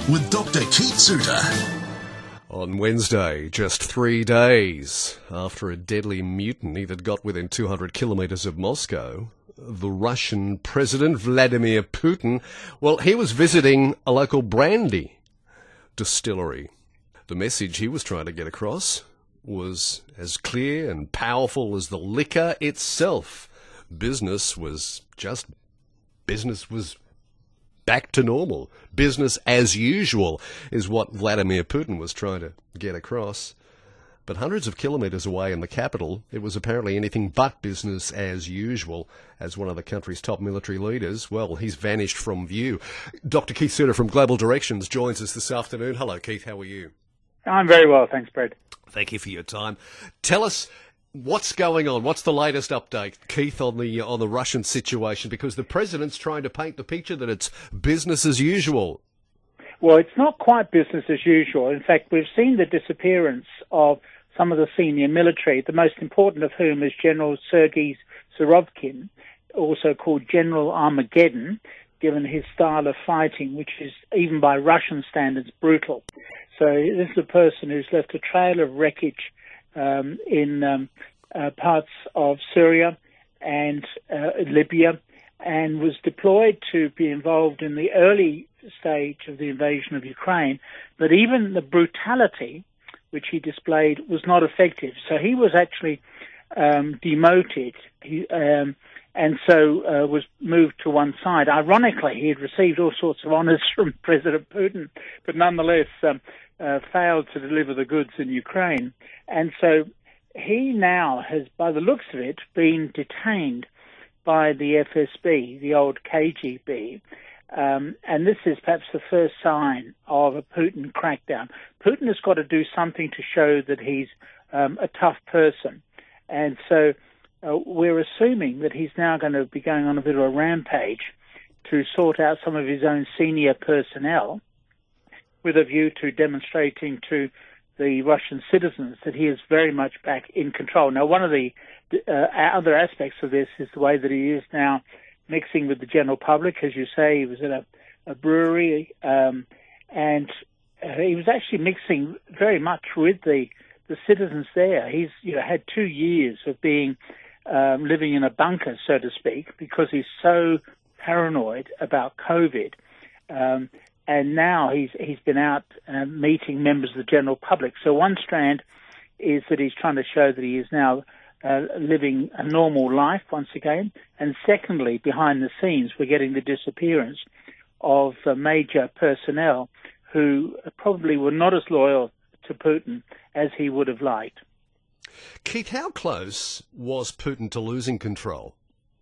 with Dr. Keith Suter. On Wednesday, just 3 days after a deadly mutiny that got within 200 kilometres of Moscow, the Russian President Vladimir Putin, well, he was visiting a local brandy distillery. The message he was trying to get across was as clear and powerful as the liquor itself. Business was back to normal. Business as usual is what Vladimir Putin was trying to get across. But hundreds of kilometres away in the capital, it was apparently anything but business as usual. As one of the country's top military leaders, well, he's vanished from view. Dr. Keith Suter from Global Directions joins us this afternoon. Hello, Keith. How are you? I'm very well, thanks, Brad. Thank you for your time. Tell us what's going on. What's the latest update, Keith, on the Russian situation? Because the president's trying to paint the picture that it's business as usual. Well, it's not quite business as usual. In fact, we've seen the disappearance of some of the senior military, the most important of whom is General Sergei Surovikin, also called General Armageddon, given his style of fighting, which is, even by Russian standards, brutal. So this is a person who's left a trail of wreckage in parts of Syria and Libya, and was deployed to be involved in the early stage of the invasion of Ukraine. But even the brutality which he displayed was not effective. So he was actually demoted and so was moved to one side. Ironically, he had received all sorts of honours from President Putin, but nonetheless failed to deliver the goods in Ukraine. And so he now has, by the looks of it, been detained by the FSB, the old KGB. And this is perhaps the first sign of a Putin crackdown. Putin has got to do something to show that he's a tough person. And so we're assuming that he's now going to be going on a bit of a rampage to sort out some of his own senior personnel with a view to demonstrating to the Russian citizens that he is very much back in control. Now, one of the other aspects of this is the way that he is now mixing with the general public. As you say, he was at a brewery, and he was actually mixing very much with the citizens there. He's had 2 years of being living in a bunker, so to speak, because he's so paranoid about COVID. And now he's been out meeting members of the general public. So one strand is that he's trying to show that he is now living a normal life once again. And secondly, behind the scenes, we're getting the disappearance of major personnel who probably were not as loyal to Putin as he would have liked. Keith, how close was Putin to losing control?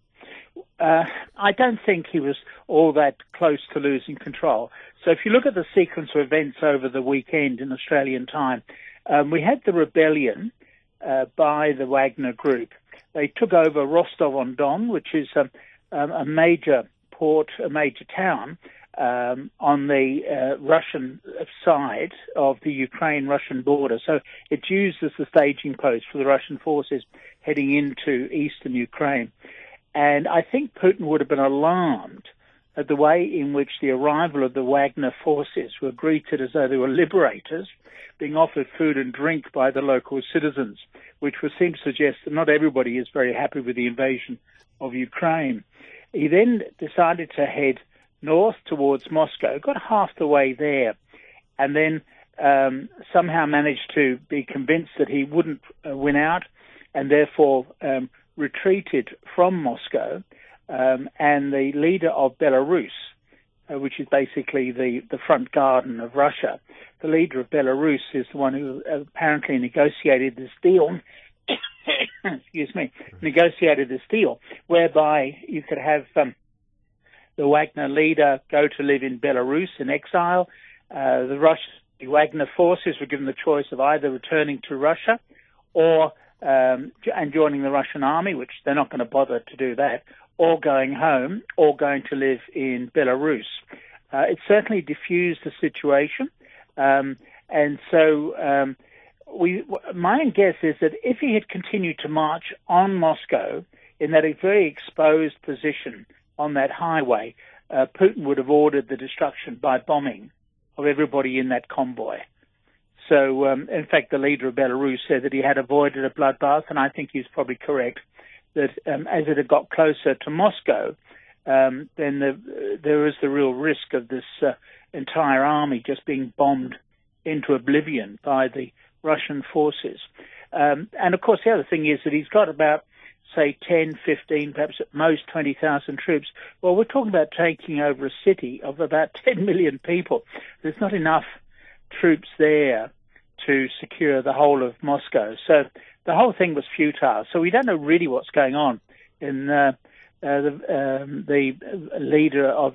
I don't think he was all that close to losing control. So if you look at the sequence of events over the weekend in Australian time, we had the rebellion by the Wagner Group. They took over Rostov-on-Don, which is a major port, a major town on the Russian side of the Ukraine-Russian border. So it's used as the staging post for the Russian forces heading into eastern Ukraine. And I think Putin would have been alarmed at the way in which the arrival of the Wagner forces were greeted as though they were liberators, being offered food and drink by the local citizens, which would seem to suggest that not everybody is very happy with the invasion of Ukraine. He then decided to head north towards Moscow, got half the way there, and then somehow managed to be convinced that he wouldn't win out, and therefore retreated from Moscow, and the leader of Belarus, which is basically the front garden of Russia, the leader of Belarus is the one who apparently negotiated this deal, negotiated this deal, whereby you could have the Wagner leader go to live in Belarus in exile. The Wagner forces were given the choice of either returning to Russia or and joining the Russian army, which they're not going to bother to do that, or going home, or going to live in Belarus. It certainly diffused the situation, and so my guess is that if he had continued to march on Moscow in that very exposed position on that highway, Putin would have ordered the destruction by bombing of everybody in that convoy. So, in fact, the leader of Belarus said that he had avoided a bloodbath, and I think he's probably correct, that as it had got closer to Moscow, then there is the real risk of this entire army just being bombed into oblivion by the Russian forces. And, of course, the other thing is that he's got about, say, 10, 15, perhaps at most 20,000 troops. Well, we're talking about taking over a city of about 10 million people. There's not enough troops there to secure the whole of Moscow. So the whole thing was futile. So we don't know really what's going on in the leader of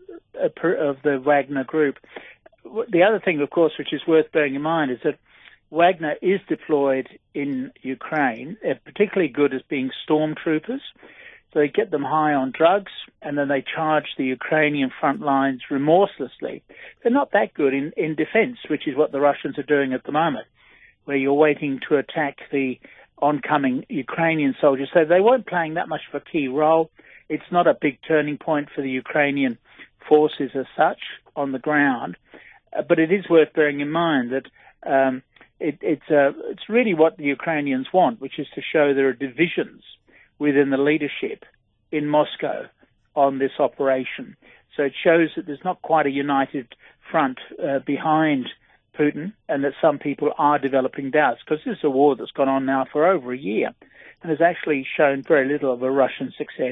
the Wagner group. The other thing, of course, which is worth bearing in mind is that Wagner is deployed in Ukraine. They're particularly good as being stormtroopers. So they get them high on drugs, and then they charge the Ukrainian front lines remorselessly. They're not that good in defense, which is what the Russians are doing at the moment, where you're waiting to attack the oncoming Ukrainian soldiers. So they weren't playing that much of a key role. It's not a big turning point for the Ukrainian forces as such on the ground. But it is worth bearing in mind that it's really what the Ukrainians want, which is to show there are divisions within the leadership in Moscow on this operation. So it shows that there's not quite a united front behind Putin, and that some people are developing doubts, because this is a war that's gone on now for over a year and has actually shown very little of a Russian success.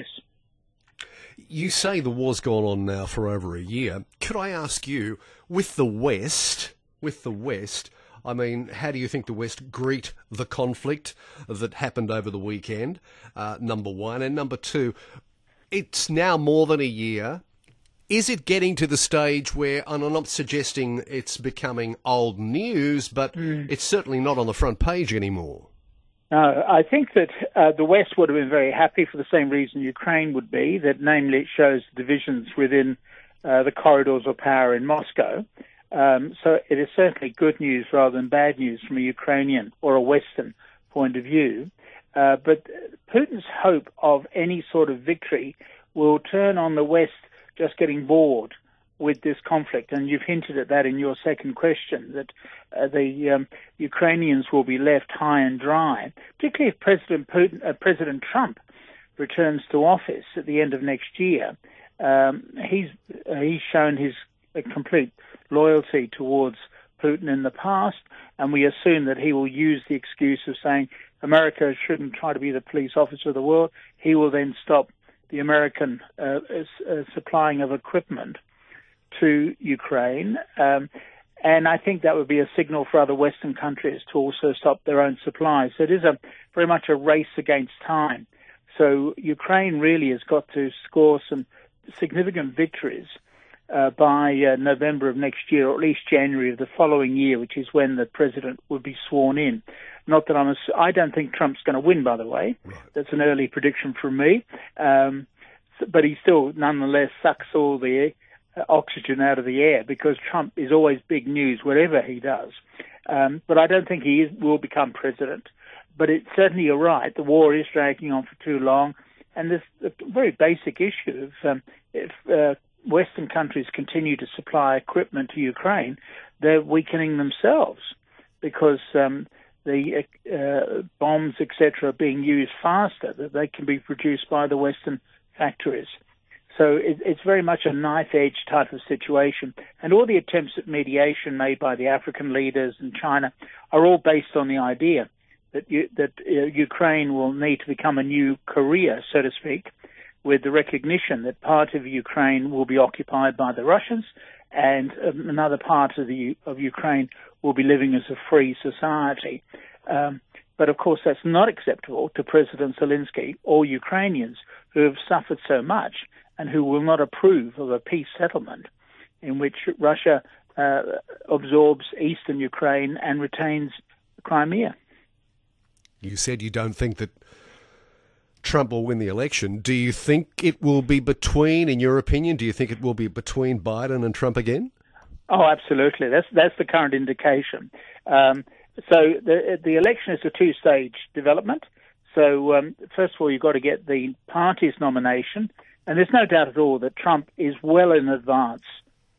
You say the war's gone on now for over a year. Could I ask you, with the West, I mean, how do you think the West greet the conflict that happened over the weekend, number one? And number two, it's now more than a year. Is it getting to the stage where, and I'm not suggesting it's becoming old news, but it's certainly not on the front page anymore? No, I think that the West would have been very happy for the same reason Ukraine would be, that namely it shows divisions within the corridors of power in Moscow. So it is certainly good news rather than bad news from a Ukrainian or a Western point of view. But Putin's hope of any sort of victory will turn on the West just getting bored with this conflict. And you've hinted at that in your second question, that the Ukrainians will be left high and dry, particularly if President Trump returns to office at the end of next year. He's shown his complete loyalty towards Putin in the past, and we assume that he will use the excuse of saying America shouldn't try to be the police officer of the world. He will then stop the American supplying of equipment to Ukraine, and I think that would be a signal for other Western countries to also stop their own supplies. So it is very much a race against time. So Ukraine really has got to score some significant victories by November of next year, or at least January of the following year, which is when the president would be sworn in. Not that I don't think Trump's going to win, by the way. Right. That's an early prediction from me. But he still, nonetheless, sucks all the oxygen out of the air, because Trump is always big news, whatever he does. But I don't think he will become president. But it's certainly, you're right, the war is dragging on for too long. And this a very basic issue of if Western countries continue to supply equipment to Ukraine, they're weakening themselves, because the bombs, etc., are being used faster, that they can be produced by the Western factories. So it's very much a knife-edge type of situation. And all the attempts at mediation made by the African leaders and China are all based on the idea that Ukraine will need to become a new Korea, so to speak, with the recognition that part of Ukraine will be occupied by the Russians, and another part of Ukraine will be living as a free society. But of course, that's not acceptable to President Zelensky or Ukrainians, who have suffered so much and who will not approve of a peace settlement in which Russia absorbs eastern Ukraine and retains Crimea. You said you don't think that Trump will win the election. Do you think it will be between, in your opinion, do you think it will be between Biden and Trump again? Oh, absolutely. That's the current indication. So the election is a two-stage development. So first of all, you've got to get the party's nomination, and there's no doubt at all that Trump is well in advance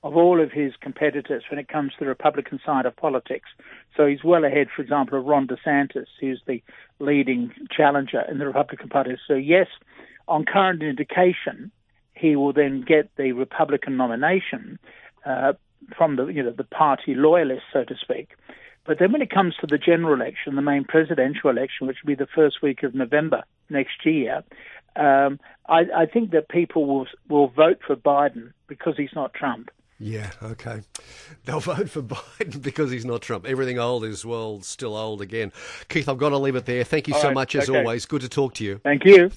of all of his competitors when it comes to the Republican side of politics. So he's well ahead, for example, of Ron DeSantis, who's the leading challenger in the Republican Party. So yes, on current indication, he will then get the Republican nomination from the party loyalists, so to speak. But then when it comes to the general election, the main presidential election, which will be the first week of November next year, I think that people will vote for Biden because he's not Trump. Yeah, okay. They'll vote for Biden because he's not Trump. Everything old is, well, still old again. Keith, I've got to leave it there. Thank you so much, as always. Good to talk to you. Thank you.